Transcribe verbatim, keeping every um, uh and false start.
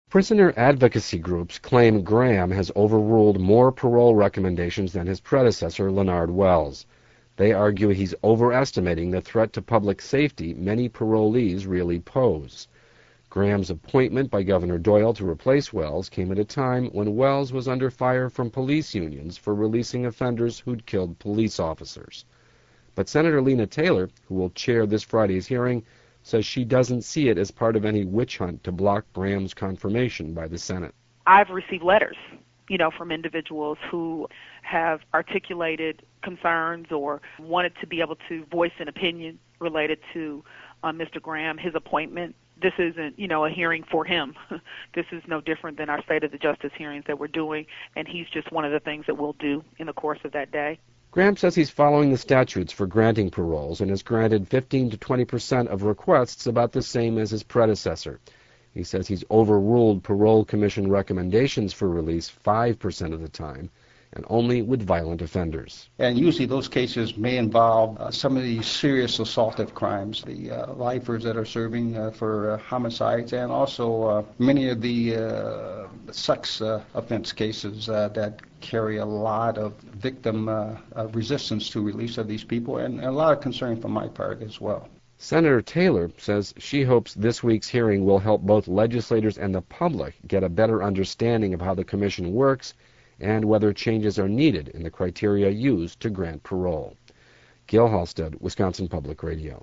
Prisoner advocacy groups claim Graham has overruled more parole recommendations than his predecessor, Leonard Wells. They argue he's overestimating the threat to public safety many parolees really pose. Graham's appointment by Governor Doyle to replace Wells came at a time when Wells was under fire from police unions for releasing offenders who'd killed police officers. But Senator Lena Taylor, who will chair this Friday's hearing, says she doesn't see it as part of any witch hunt to block Graham's confirmation by the Senate. I've received letters, you know, from individuals who have articulated concerns or wanted to be able to voice an opinion related to uh, Mister Graham, his appointment. This isn't, you know, a hearing for him. This is no different than our State of the Justice hearings that we're doing, and he's just one of the things that we'll do in the course of that day. Graham says he's following the statutes for granting paroles and has granted fifteen to twenty percent of requests, about the same as his predecessor. He says he's overruled parole commission recommendations for release five percent of the time, and only with violent offenders. And usually those cases may involve uh, some of these serious assaultive crimes, the uh, lifers that are serving uh, for uh, homicides, and also uh, many of the uh, sex uh, offense cases uh, that carry a lot of victim uh, uh, resistance to release of these people, and, and a lot of concern from my part as well. Senator Taylor says she hopes this week's hearing will help both legislators and the public get a better understanding of how the commission works and whether changes are needed in the criteria used to grant parole. Gil Halstead, Wisconsin Public Radio.